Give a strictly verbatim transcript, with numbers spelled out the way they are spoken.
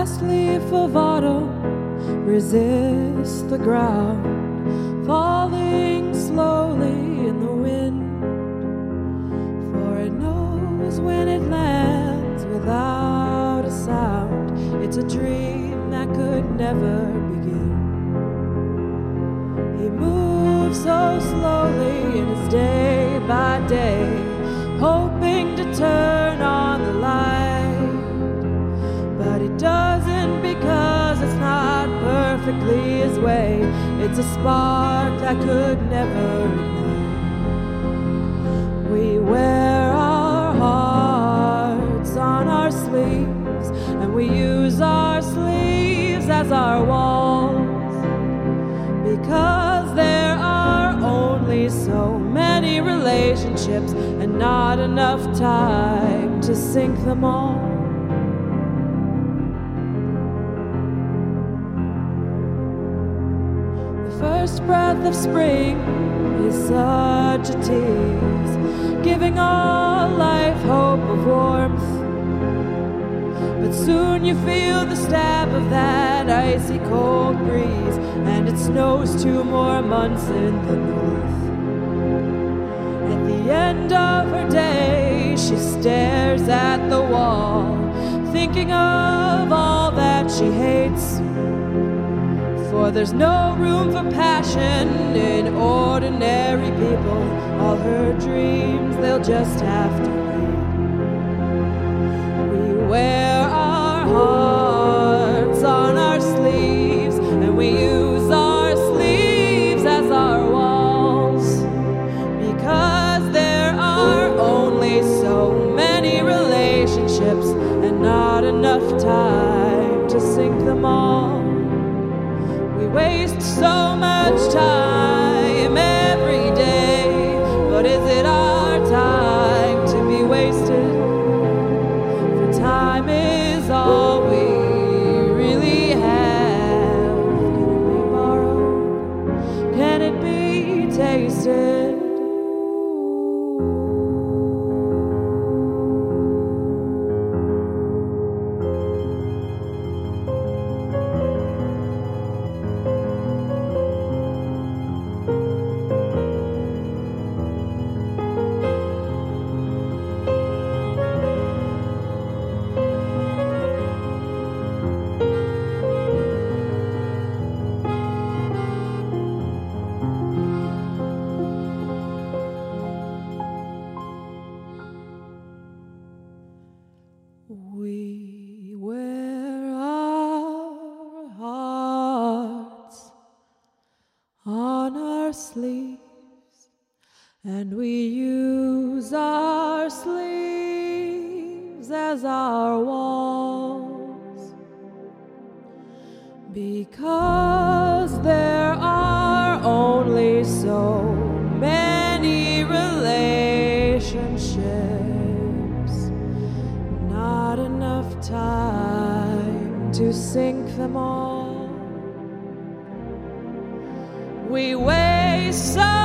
last leaf of autumn resists the ground, falling slowly in the wind, for it knows when it lands without a sound, it's a dream that could never begin. He moves so slowly in his day by day, hoping to turn on the light, but he doesn't because it's not perfectly his way. It's a spark that could never ignite. We wear our hearts on our sleeves, and we use our sleeves as our walls, because there are only so many relationships and not enough time to sink them all. First breath of spring is such a tease, giving all life hope of warmth. But soon you feel the stab of that icy cold breeze, and it snows two more months in the north. At the end of her day, she stares at the wall, thinking of all that she hates. For there's no room for passion in ordinary people. All her dreams, they'll just have to wait. We wear our hearts on our sleeves, and we use our sleeves as our walls, because there are only so many relationships and not enough time to sink them all. We waste so much time every day, but is it our time to be wasted? For time is all we really have. Can it be borrowed? Can it be tasted? We wear our hearts on our sleeves, and we use our sleeves as our walls, because there are only so many relationships, not enough time to sink them all. We waste so